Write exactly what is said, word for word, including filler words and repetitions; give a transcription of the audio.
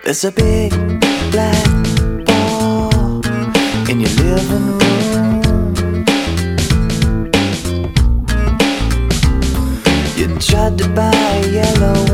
There's a big black ball in your living room. You tried to buy a yellow